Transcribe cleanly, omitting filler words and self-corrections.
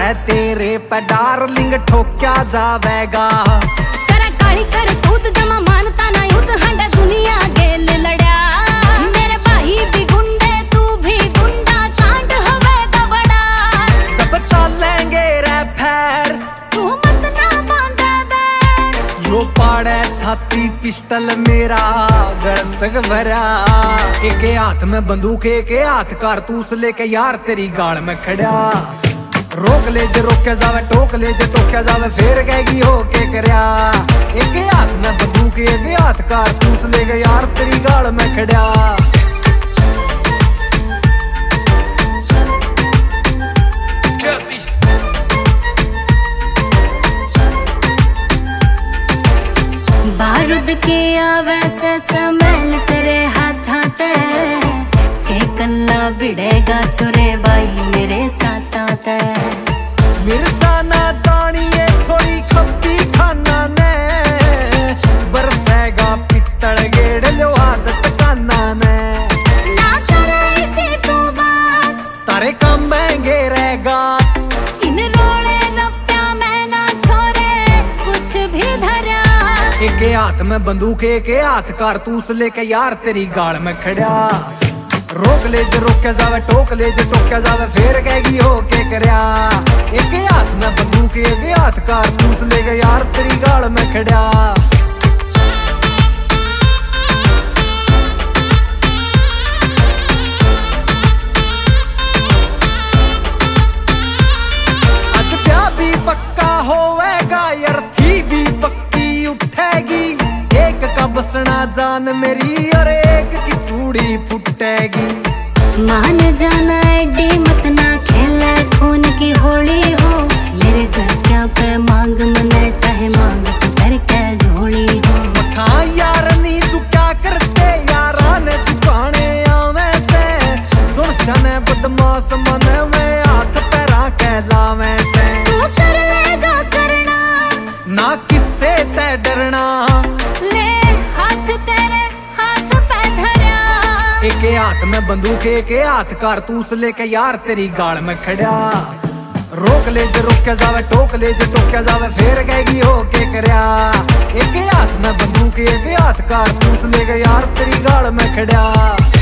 है तेरे पे डार्लिंग ठोक्या जावेगा। करा काली कर तूत जमा मानता ना यूं हंडा दुनिया गेल लड़ा। मेरे भाई भी गुंडे तू भी गुंडा चांद हवे दा बड़ा। जब चलेंगे रे फेर तू मत ना बांधे बैर। यो पाड़े छाती पिस्टल मेरा गलत भरा। एक हाथ में बंदूक एक हाथ कारतूस लेके यार तेरी गाड़ में खड़ा। रोक ले जे रोके जावे टोक ले जे टोके जावे फिर कहेगी हो के करया। एक हाथ में बंदूक एक हाथ कारतूस लेके यार तेरी गाड़ में खड़ा। बारूद के आवे से स्मेल तेरे हाथा ते के कल्ला बिड़ेगा छोरे भाई मेरे साथ आते। मिर्जा ना जानिए छोरी खप्पी खाना ने बरसेगा पित्तल गेड़ लो आदत काना ने। ना करे इसी तो बात तारे काम महंगे रहेगा। इन रोड़े रप्या मैं ना छोरे कुछ भी धरा। एक हाथ में बंदूक एक हाथ कारतूस लेके यार तेरी गाड़ में खड़ा। रोक ले जे रोके जावे टोक ले जे टोके जावे फिर कहेगी हो के करया। एक हाथ में बंदूक एक हाथ कारतूस लेके यार तेरी गाड़ में खड़ा। आज ब्याह भी पक्का होवेगा यार थी भी पक्की उठेगी। एक का बसना जान मेरी और एक की चूड़ी फुटेगी। मान जाना एडी मत ना खेले खून की होली हो। मेरे घर क्या पे मांग मने चाहे मांग तो करके झोली हो। हाँ यार नी तू क्या करते यारा ने चुकाने आवे से। सुरछने बदमाश मने में हाथ पैरा के लावे से। तू कर ले जो करना ना किससे ते डरना। ले हाथ तेरे हाथ पे धरा। एक हाथ में बंदूक एक हाथ कारतूस लेके यार तेरी गाड़ में खड़ा। रोक ले जे रोके जावे टोक ले जे टोके जावे फिर कहेगी हो के करया। एक हाथ में बंदूक एक हाथ कारतूस लेके यार तेरी गाड़ में खड़ा।